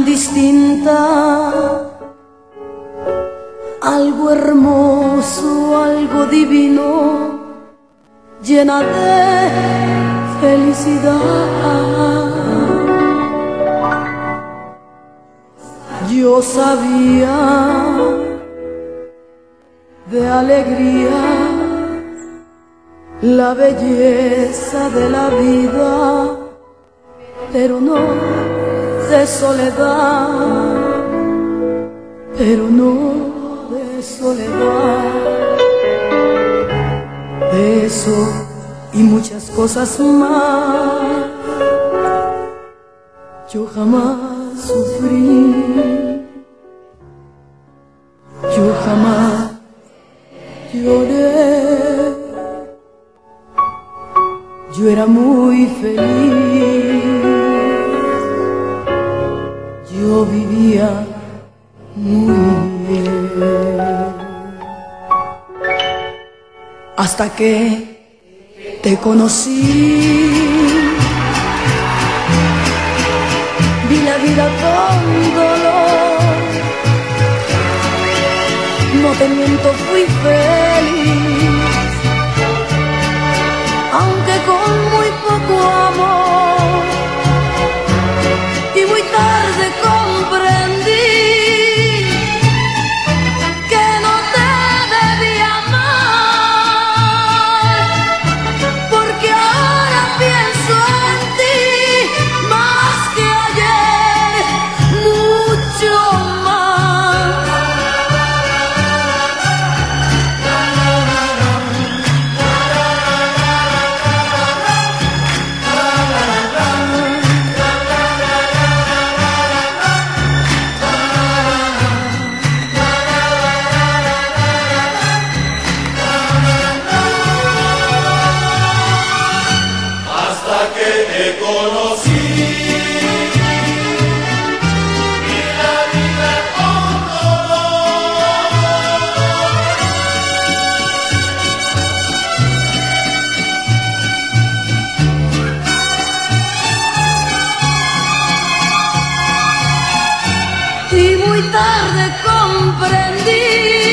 distinta, algo hermoso, algo divino, llena de felicidad. Yo sabía de alegría la belleza de la vida, pero no de soledad, pero no de soledad. De eso y muchas cosas más yo jamás sufrí, yo jamás lloré. Yo era muy feliz, yo vivía muy bien, hasta que te conocí. Vi la vida con dolor, no te miento, fui feliz, aunque con muy poco amor, y muy tarde comprendí que no te debía amar, porque ahora pienso en ti más que ayer, mucho más. Te conocí, vi la vida con dolor. Y muy tarde comprendí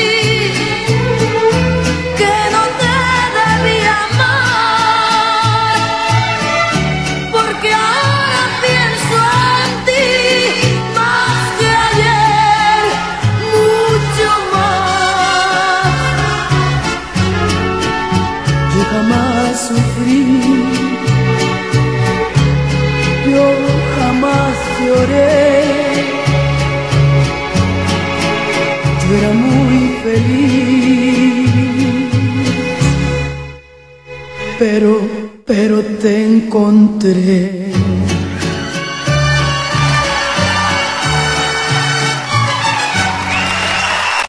que no te debía amar, porque ahora pienso en ti más que ayer, mucho más. Yo jamás sufrí, yo jamás lloré, yo era muy feliz, pero te encontré.